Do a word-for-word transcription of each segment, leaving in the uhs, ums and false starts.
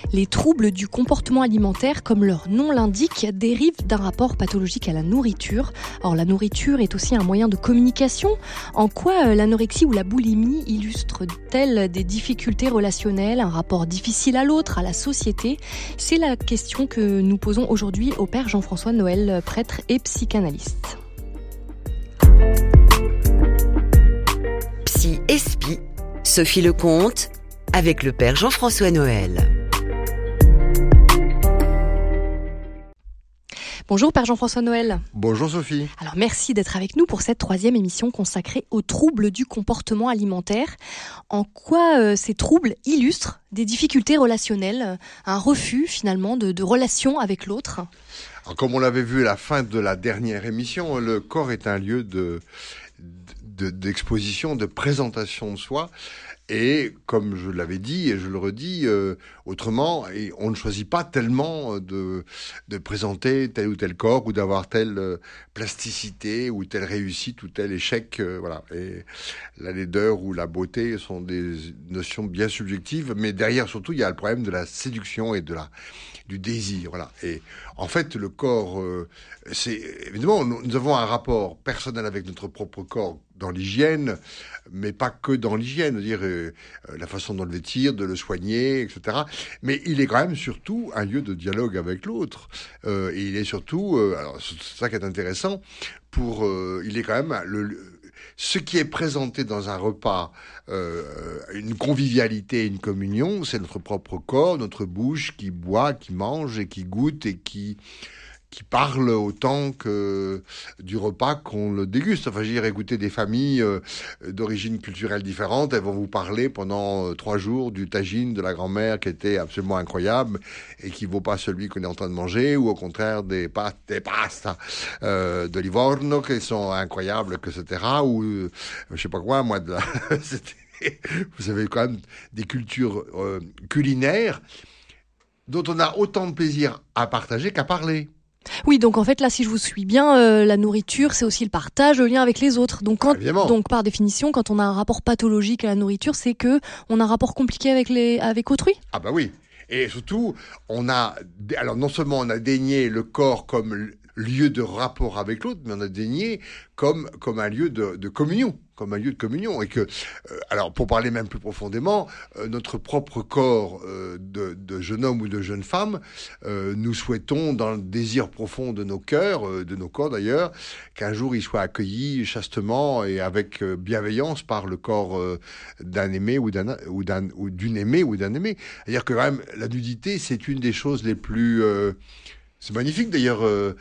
Les troubles du comportement alimentaire, comme leur nom l'indique, dérivent d'un rapport pathologique à la nourriture. Or, la nourriture est aussi un moyen de communication. En quoi l'anorexie ou la boulimie illustrent-elles des difficultés relationnelles, un rapport difficile à l'autre, à la société ? C'est la question que nous posons aujourd'hui au père Jean-François Noël, prêtre et psychanalyste. Psy et Spi, Sophie Lecomte, avec le père Jean-François Noël. Bonjour Père Jean-François Noël. Bonjour Sophie. Alors merci d'être avec nous pour cette troisième émission consacrée aux troubles du comportement alimentaire. En quoi euh, ces troubles illustrent des difficultés relationnelles, un refus finalement de, de relation avec l'autre ? Alors, comme on l'avait vu à la fin de la dernière émission, le corps est un lieu de, de, d'exposition, de présentation de soi. Et comme je l'avais dit et je le redis, euh, autrement, et on ne choisit pas tellement de, de présenter tel ou tel corps ou d'avoir telle euh, plasticité ou telle réussite ou tel échec. Euh, voilà. Et la laideur ou la beauté sont des notions bien subjectives, mais derrière surtout il y a le problème de la séduction et de la du désir. Voilà. Et en fait, le corps, euh, c'est évidemment nous, nous avons un rapport personnel avec notre propre corps dans l'hygiène, mais pas que dans l'hygiène, dire euh, la façon dont le vêtir, de le soigner, et cetera. Mais il est quand même surtout un lieu de dialogue avec l'autre. Euh, et il est surtout, euh, alors c'est ça qui est intéressant, pour, euh, il est quand même le, ce qui est présenté dans un repas, euh, une convivialité, une communion, c'est notre propre corps, notre bouche qui boit, qui mange et qui goûte et qui qui parle autant que du repas qu'on le déguste. Enfin, je veux dire, écoutez des familles euh, d'origines culturelles différentes, elles vont vous parler pendant euh, trois jours du tagine de la grand-mère qui était absolument incroyable et qui vaut pas celui qu'on est en train de manger, ou au contraire des pâtes, des pastas euh, de Livorno qui sont incroyables, et cetera. Ou euh, je sais pas quoi, moi, de la... C'était... vous avez quand même des cultures euh, culinaires dont on a autant de plaisir à partager qu'à parler. Oui, donc en fait là, si je vous suis bien, euh, la nourriture, c'est aussi le partage, le lien avec les autres. Donc, quand, Évidemment. donc par définition, quand on a un rapport pathologique à la nourriture, c'est que on a un rapport compliqué avec les, avec autrui. Ah bah oui. Et surtout, on a, alors non seulement on a dénié le corps comme lieu de rapport avec l'autre, mais on a dénié comme comme un lieu de, de communion, comme un lieu de communion. Et que, euh, alors pour parler même plus profondément, euh, notre propre corps euh, de, de jeune homme ou de jeune femme, euh, nous souhaitons dans le désir profond de nos cœurs, euh, de nos corps d'ailleurs, qu'un jour il soit accueilli chastement et avec euh, bienveillance par le corps euh, d'un aimé ou d'un ou d'un ou d'une aimée ou d'un aimé. C'est-à-dire que quand même la nudité, c'est une des choses les plus euh, c'est magnifique d'ailleurs, euh,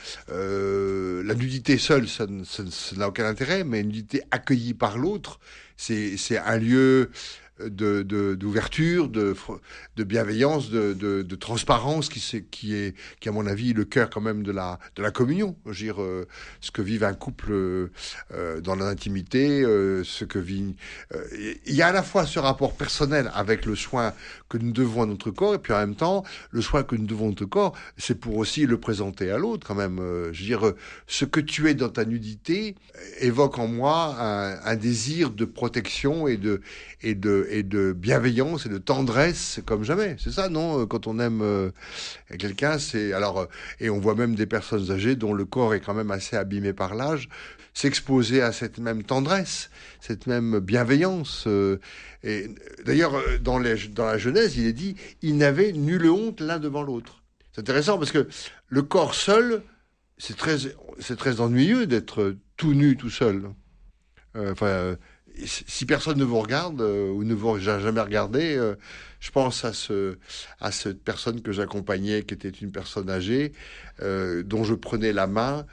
euh, la nudité seule, ça, ça, ça n'a aucun intérêt, mais une nudité accueillie par l'autre, c'est, c'est un lieu de, de, d'ouverture, de, de bienveillance, de, de, de transparence qui, c'est, qui est, qui à mon avis, le cœur quand même de la, de la communion. Je veux dire, euh, ce que vivent un couple euh, dans l'intimité, euh, ce que vit... Euh, il y a à la fois ce rapport personnel avec le soin que nous devons à notre corps, et puis en même temps, le soin que nous devons à notre corps, c'est pour aussi le présenter à l'autre quand même. Euh, je veux dire, euh, ce que tu es dans ta nudité évoque en moi un, un désir de protection et de, et de et de bienveillance et de tendresse comme jamais. C'est ça, non ? Quand on aime euh, quelqu'un, c'est... Alors, euh, et on voit même des personnes âgées dont le corps est quand même assez abîmé par l'âge, s'exposer à cette même tendresse, cette même bienveillance. Euh, et d'ailleurs, dans, les, dans la Genèse, il est dit « Ils n'avaient nulle honte l'un devant l'autre ». C'est intéressant parce que le corps seul, c'est très, c'est très ennuyeux d'être tout nu, tout seul. Euh, enfin... Euh, si personne ne vous regarde euh, ou ne vous a jamais regardé, euh, je pense à ce à cette personne que j'accompagnais, qui était une personne âgée, euh, dont je prenais la main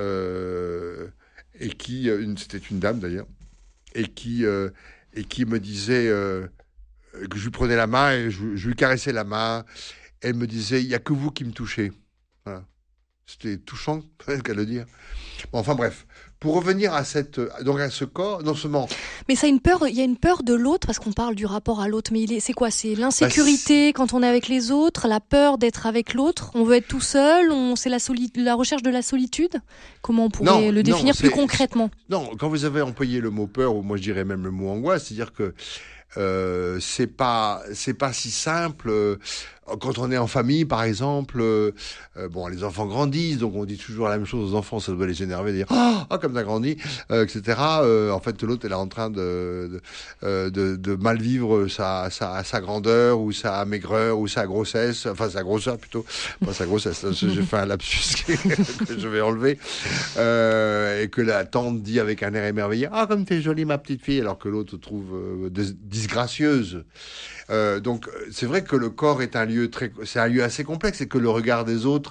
euh, et qui, une, c'était une dame d'ailleurs, et qui euh, et qui me disait euh, que je lui prenais la main et je, je lui caressais la main. Elle me disait, il y a que vous qui me touchez. Voilà. C'était touchant, qu'à le dire. Bon, enfin bref. Pour revenir à cette, donc à ce corps, non seulement. Mais ça a une peur, il y a une peur de l'autre parce qu'on parle du rapport à l'autre. Mais il est, c'est quoi ? C'est l'insécurité bah, quand on est avec les autres, la peur d'être avec l'autre. On veut être tout seul. On, c'est la soli- la recherche de la solitude. Comment on pourrait non, le définir non, plus concrètement ? Non, quand vous avez employé le mot peur, ou moi je dirais même le mot angoisse, c'est-à-dire que. Euh, c'est pas c'est pas si simple. quand on est en famille, par exemple, euh, euh, bon, les enfants grandissent, donc on dit toujours la même chose aux enfants, ça doit les énerver, de dire ah oh, comme t'as grandi, euh, et cetera. Euh, en fait, l'autre elle est en train de de, euh, de de mal vivre sa sa sa grandeur ou sa maigreur ou sa grossesse, enfin sa grosseur plutôt, pas sa grossesse. J'ai fait un lapsus que je vais enlever, euh, et que la tante dit avec un air émerveillé ah comme t'es jolie ma petite fille, alors que l'autre trouve euh, disgracieuse. Euh, donc c'est vrai que le corps est un lieu très, c'est un lieu assez complexe et que le regard des autres,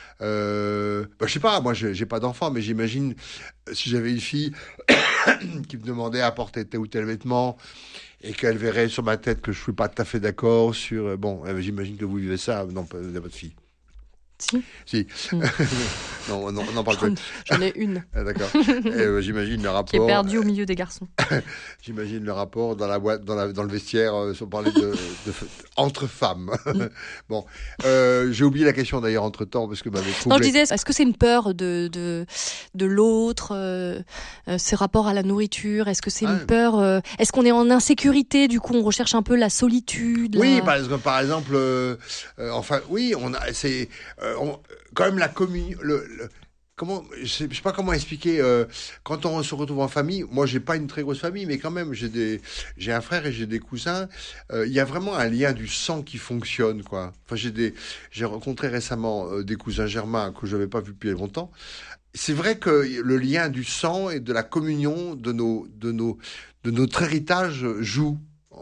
euh, bah, je sais pas, moi j'ai, j'ai pas d'enfant, mais j'imagine si j'avais une fille qui me demandait à porter tel ou tel vêtement et qu'elle verrait sur ma tête que je suis pas tout à fait d'accord sur, bon, euh, j'imagine que vous vivez ça, non pas de votre fille. Si. Si. Mm. non, non, on n'en parle j'en, pas. J'en ai une. Ah, d'accord. Et, euh, j'imagine le rapport. Qui est perdue au milieu des garçons. J'imagine le rapport dans la boîte, dans, la, dans le vestiaire, euh, si on parlait de, de, de entre femmes. Mm. Bon, euh, j'ai oublié la question d'ailleurs entre temps parce que m'avait troublé. Non, je disais, est-ce que c'est une peur de de de l'autre, euh, euh, ce rapport à la nourriture? Est-ce que c'est ah, une peur euh, Est-ce qu'on est en insécurité? Du coup, on recherche un peu la solitude. Oui, la... par exemple, par exemple, euh, euh, enfin, oui, on a, c'est euh, on, quand même la communion. Le, le, comment, je sais, je sais pas comment expliquer. Euh, quand on se retrouve en famille, moi, j'ai pas une très grosse famille, mais quand même, j'ai des, j'ai un frère et j'ai des cousins. Il euh, y a vraiment un lien du sang qui fonctionne, quoi. Enfin, j'ai des, j'ai rencontré récemment euh, des cousins germains que je n'avais pas vus depuis longtemps. C'est vrai que le lien du sang et de la communion de nos, de nos, de notre héritage joue.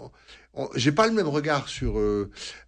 J'ai pas le même regard sur euh,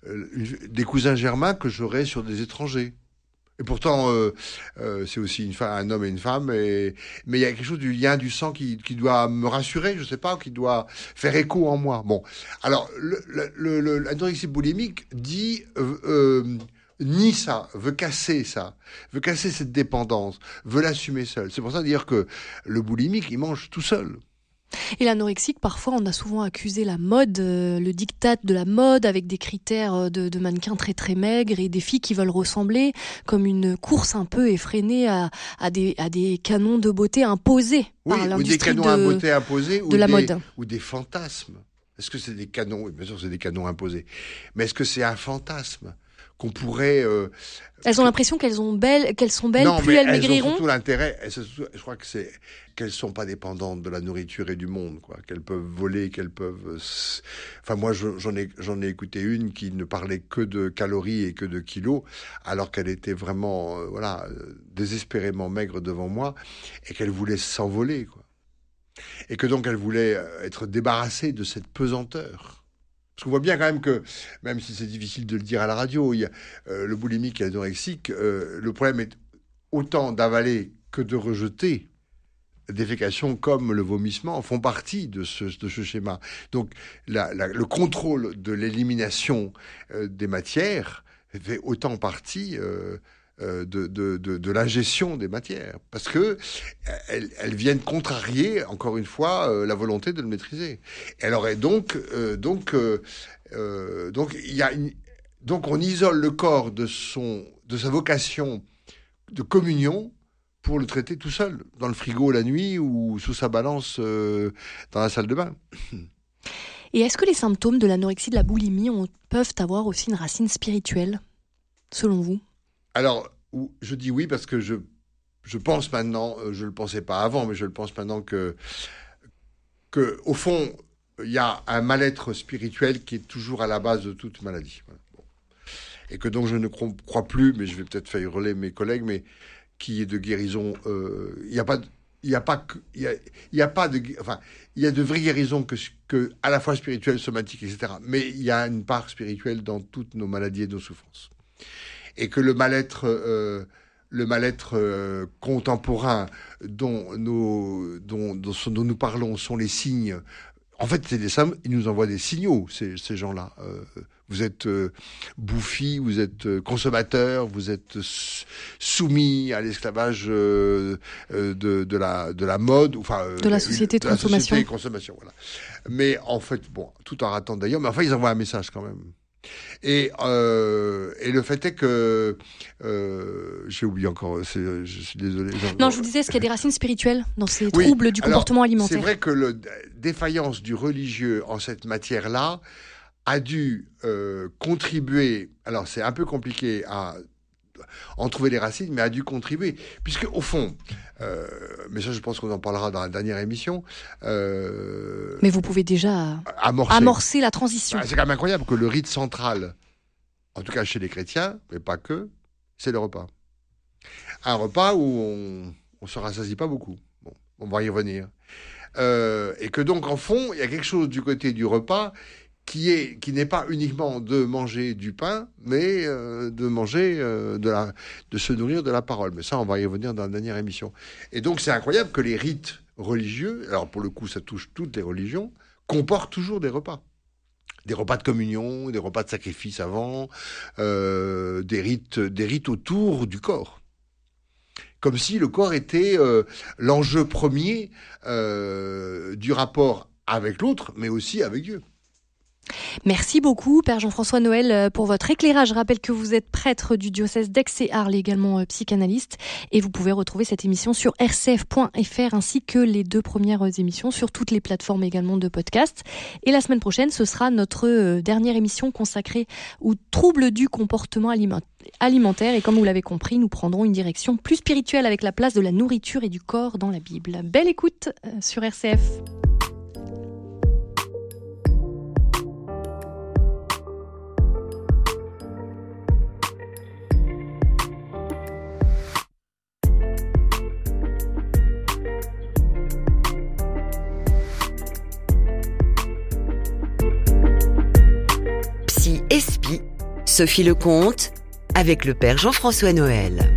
des cousins germains que j'aurais sur des étrangers. Et pourtant, euh, euh, c'est aussi une femme, un homme et une femme. Et, mais il y a quelque chose du lien du sang qui, qui doit me rassurer, je sais pas, qui doit faire écho en moi. Bon, alors le, le, le, l'anorexie boulimique dit euh, euh, nie ça, veut casser ça, veut casser cette dépendance, veut l'assumer seul. C'est pour ça dire que le boulimique, il mange tout seul. Et l'anorexique, parfois, on a souvent accusé la mode, euh, le diktat de la mode, avec des critères de, de mannequins très très maigres et des filles qui veulent ressembler, comme une course un peu effrénée à, à, des, à des canons de beauté imposés oui, par l'industrie ou des canons de, à beauté imposés, de ou la des, mode. Ou des fantasmes. Est-ce que c'est des canons? Oui, bien sûr, c'est des canons imposés. Mais est-ce que c'est un fantasme qu'on pourrait... Euh, elles ont l'impression qu'elles, ont belles, qu'elles sont belles, non, plus mais elles, elles maigriront. Ont surtout l'intérêt, elles, je crois que c'est qu'elles ne sont pas dépendantes de la nourriture et du monde, quoi. Qu'elles peuvent voler, qu'elles peuvent... Enfin, moi, j'en ai, j'en ai écouté une qui ne parlait que de calories et que de kilos, alors qu'elle était vraiment, euh, voilà, désespérément maigre devant moi, et qu'elle voulait s'envoler, quoi. Et que donc, elle voulait être débarrassée de cette pesanteur. Parce qu'on voit bien quand même que, même si c'est difficile de le dire à la radio, il y a, euh, le boulimique et l'anorexique, euh, le problème est autant d'avaler que de rejeter. La défécation comme le vomissement font partie de ce, de ce schéma. Donc la, la, le contrôle de l'élimination euh, des matières fait autant partie euh, euh, de, de, de, de l'ingestion des matières. Parce que elles, elles viennent contrarier, encore une fois, euh, la volonté de le maîtriser. Et alors, et donc, euh, donc, euh, euh, donc, il y a une, donc, on isole le corps de son, de sa vocation de communion pour le traiter tout seul, dans le frigo la nuit ou sous sa balance euh, dans la salle de bain. Et est-ce que les symptômes de l'anorexie, de la boulimie ont, peuvent avoir aussi une racine spirituelle, selon vous ? Alors, je dis oui parce que je, je pense maintenant, je ne le pensais pas avant, mais je le pense maintenant que, que au fond, il y a un mal-être spirituel qui est toujours à la base de toute maladie. Voilà. Bon. Et que donc je ne crois plus, mais je vais peut-être faire hurler mes collègues, mais qui est de guérison. Il euh, n'y a pas, il y a pas, il y a, y a pas de, enfin, il y a de vraies guérisons que, que à la fois spirituelles, somatiques, et cetera. Mais il y a une part spirituelle dans toutes nos maladies et nos souffrances. Et que le mal-être, euh, le mal-être euh, contemporain dont, nos, dont, dont, dont nous parlons sont les signes. En fait, c'est des, ils nous envoient des signaux, ces, ces gens-là. Euh, vous êtes euh, bouffis, vous êtes euh, consommateurs, vous êtes soumis à l'esclavage euh, euh, de, de, la, de la mode, enfin euh, de la société de, de consommation. La société de consommation, voilà. Mais en fait, bon, tout en ratant d'ailleurs, mais enfin, ils envoient un message quand même. Et, euh, et le fait est que euh, j'ai oublié encore, c'est, je suis désolé. Non, je vous disais, est-ce qu'il y a des racines spirituelles dans ces oui, troubles du alors, comportement alimentaire ? C'est vrai que la défaillance du religieux en cette matière-là a dû euh, contribuer, alors c'est un peu compliqué à en trouver les racines, mais a dû contribuer. Puisque, au fond, euh, mais ça, je pense qu'on en parlera dans la dernière émission. Euh, mais vous pouvez déjà amorcer, amorcer la transition. Ah, c'est quand même incroyable que le rite central, en tout cas chez les chrétiens, mais pas que, c'est le repas. Un repas où on ne se rassasie pas beaucoup. Bon, on va y revenir. Euh, et que donc, en fond, il y a quelque chose du côté du repas qui est qui n'est pas uniquement de manger du pain, mais euh, de manger euh, de la de se nourrir de la parole. Mais ça, on va y revenir dans la dernière émission. Et donc, c'est incroyable que les rites religieux, alors pour le coup, ça touche toutes les religions, comportent toujours des repas, des repas de communion, des repas de sacrifice avant, euh, des rites des rites autour du corps. Comme si le corps était euh, l'enjeu premier euh, du rapport avec l'autre, mais aussi avec Dieu. Merci beaucoup, Père Jean-François Noël, pour votre éclairage. Je rappelle que vous êtes prêtre du diocèse d'Aix et Arles, également psychanalyste. Et vous pouvez retrouver cette émission sur r c f point f r ainsi que les deux premières émissions sur toutes les plateformes également de podcast. Et la semaine prochaine, ce sera notre dernière émission consacrée aux troubles du comportement alimentaire. Et comme vous l'avez compris, nous prendrons une direction plus spirituelle avec la place de la nourriture et du corps dans la Bible. Belle écoute sur R C F. Psy Espi, Sophie Lecomte, avec le Père Jean-François Noël.